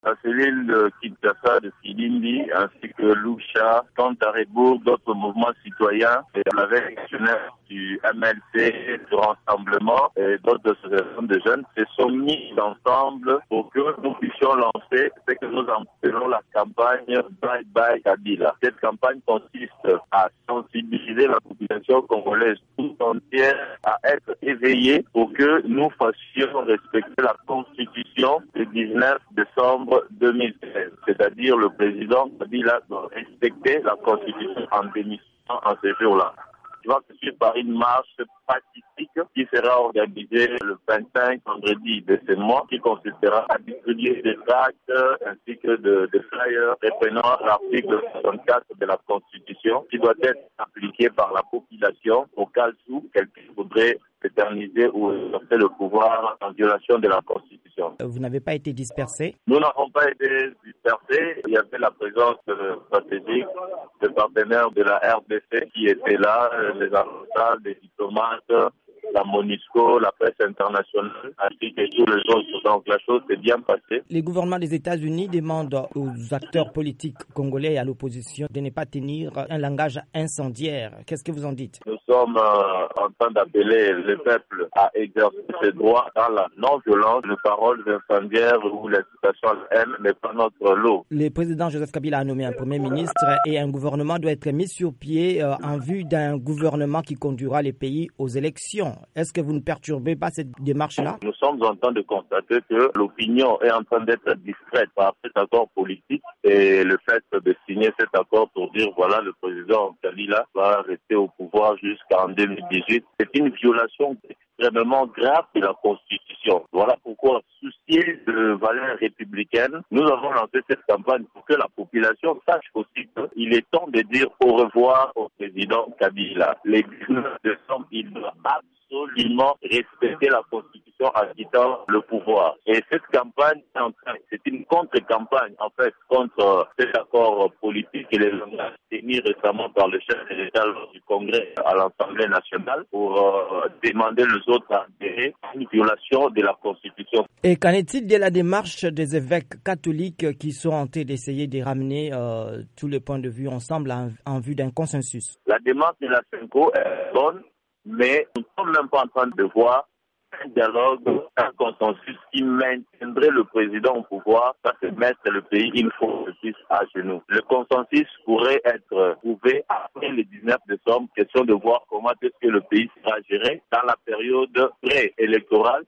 La cellule de Kinshasa, de Filindi, ainsi que Lucha, Cantarebourg, d'autres mouvements citoyens, et la veille nationale du MLC, du Rassemblement et d'autres associations de jeunes se sont mis ensemble pour que nous puissions lancer ce que nous appelons la campagne Bye Bye Kabila. Cette campagne consiste à sensibiliser la population congolaise tout entière à être éveillée pour que nous fassions respecter la Constitution du 19 décembre 2013. C'est-à-dire le président Kabila doit respecter la Constitution en démission en ce jour-là. Tu vas se suivre par une marche pacifique qui sera organisée le 25 vendredi de ce mois, qui consistera à distribuer des tracts ainsi que des flyers reprenant l'article 64 de la Constitution qui doit être appliqué par la population au cas où quelqu'un voudrait éterniser ou exercer le pouvoir en violation de la Constitution. Vous n'avez pas été dispersé? Nous n'avons pas été dispersés. Il y avait la présence stratégique de partenaires de la RDC qui étaient là, les ambassades, les diplomates, la MONUSCO, la presse internationale, ainsi que tous les autres. Donc la chose s'est bien passée. Les gouvernements des États-Unis demandent aux acteurs politiques congolais et à l'opposition de ne pas tenir un langage incendiaire. Qu'est-ce que vous en dites? Nous sommes en train d'appeler le peuple à exercer ses droits dans la non-violence. Les paroles incendiaires ou l'incitation à la haine n'est pas notre lot. Le président Joseph Kabila a nommé un premier ministre et un gouvernement doit être mis sur pied en vue d'un gouvernement qui conduira les pays aux élections. Est-ce que vous ne perturbez pas cette démarche-là? Nous sommes en train de constater que l'opinion est en train d'être distraite par cet accord politique et le fait de signer cet accord pour dire voilà, le président Kabila va rester au pouvoir jusqu'en 2018. C'est une violation extrêmement grave de la Constitution. Voilà pourquoi, souciés de valeurs républicaines, nous avons lancé cette campagne pour que la population sache aussi qu'il est temps de dire au revoir au président Kabila. Les 19 décembre, il doit absolument respecter la Constitution en quittant le pouvoir. Et cette campagne, c'est une contre-campagne, en fait, contre cet accord politique et les langages émis récemment par le chef de l'État lors du Congrès à l'Assemblée nationale pour demander aux autres à adhérer à une violation de la Constitution. Et qu'en est-il de la démarche des évêques catholiques qui sont en train d'essayer de ramener tous les points de vue ensemble en vue d'un consensus? La démarche de la CENCO est bonne, mais nous ne sommes même pas en train de voir un dialogue, un consensus qui maintiendrait le président au pouvoir, ça c'est mettre le pays une fois de plus à genoux. Le consensus pourrait être trouvé après le 19 décembre, question de voir comment est-ce que le pays sera géré dans la période pré-électorale